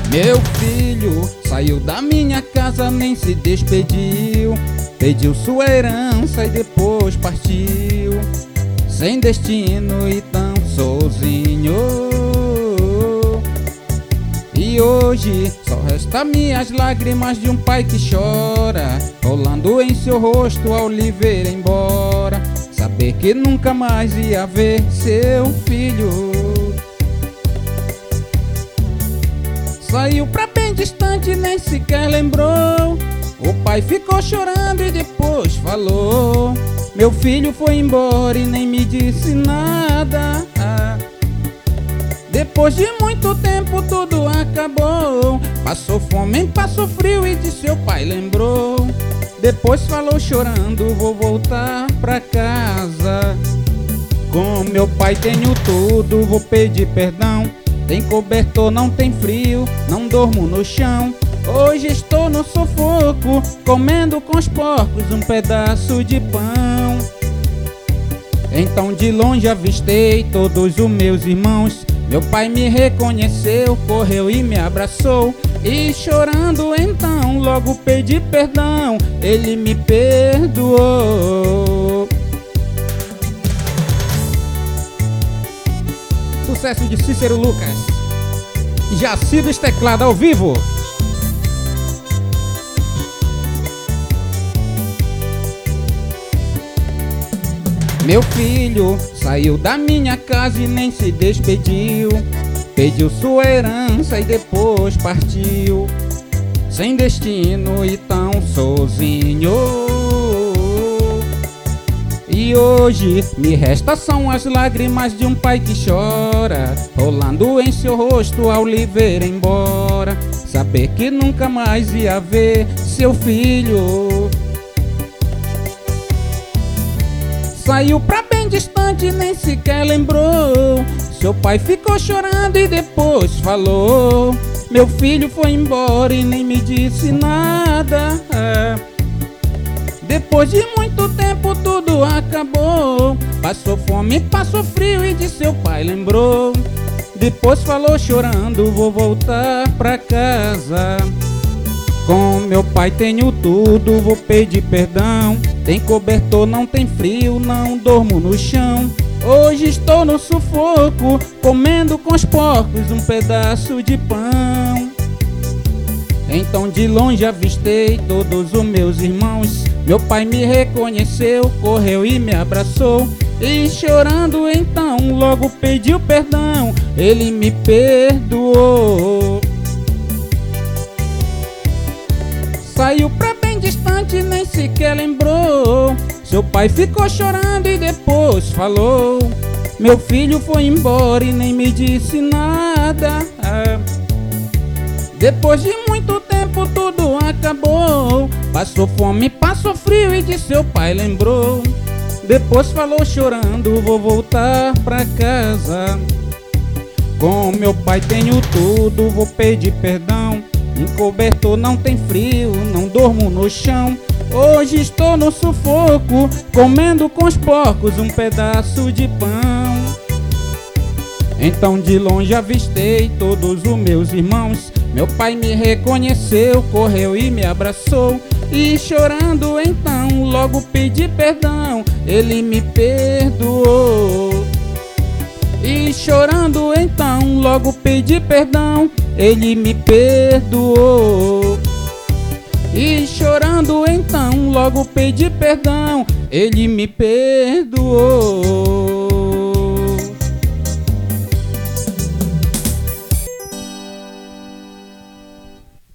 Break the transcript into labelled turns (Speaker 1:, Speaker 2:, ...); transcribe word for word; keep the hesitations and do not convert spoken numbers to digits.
Speaker 1: Meu filho saiu da minha casa, nem se despediu. Pediu sua herança e depois partiu, sem destino e tão sozinho. E hoje só resta minhas lágrimas de um pai que chora, rolando em seu rosto ao lhe ver embora, saber que nunca mais ia ver seu filho. Saiu pra bem distante, nem sequer lembrou. O pai ficou chorando e depois falou: meu filho foi embora e nem me disse nada. Depois de muito tempo tudo acabou. Passou fome, passou frio e de seu pai lembrou. Depois falou chorando: vou voltar pra casa. Com meu pai tenho tudo, vou pedir perdão. Tem cobertor, não tem frio, não dormo no chão. Hoje estou no sufoco, comendo com os porcos um pedaço de pão. Então de longe avistei todos os meus irmãos. Meu pai me reconheceu, correu e me abraçou. E chorando então logo pedi perdão, ele me perdoou. Sucesso de Cícero Lucas e Jaci dos teclados ao vivo. Meu filho saiu da minha casa e nem se despediu. Pediu sua herança e depois partiu, sem destino e tão sozinho. E hoje me resta são as lágrimas de um pai que chora, rolando em seu rosto ao lhe ver embora, saber que nunca mais ia ver seu filho. Saiu pra bem distante, nem sequer lembrou. Seu pai ficou chorando e depois falou: meu filho foi embora e nem me disse nada. Depois de muito tempo tudo acabou. Passou fome, passou frio e de seu pai lembrou. Depois falou chorando: vou voltar pra casa. Com meu pai tenho tudo, vou pedir perdão. Tem cobertor, não tem frio, não dormo no chão. Hoje estou no sufoco, comendo com os porcos um pedaço de pão. Então de longe avistei todos os meus irmãos. Meu pai me reconheceu, correu e me abraçou. E chorando então logo pediu perdão, ele me perdoou. Saiu pra bem distante, nem sequer lembrou. Seu pai ficou chorando e depois falou: meu filho foi embora e nem me disse nada. Depois de muito tempo tudo acabou. Passou fome, passou frio e de seu pai lembrou. Depois falou chorando: vou voltar pra casa. Com meu pai tenho tudo, vou pedir perdão. Em cobertor não tem frio, não dormo no chão. Hoje estou no sufoco, comendo com os porcos um pedaço de pão. Então de longe avistei todos os meus irmãos. Meu pai me reconheceu, correu e me abraçou. E chorando então logo pedi perdão, ele me perdoou. E chorando então logo pedi perdão, ele me perdoou. E chorando então logo pedi perdão, ele me perdoou.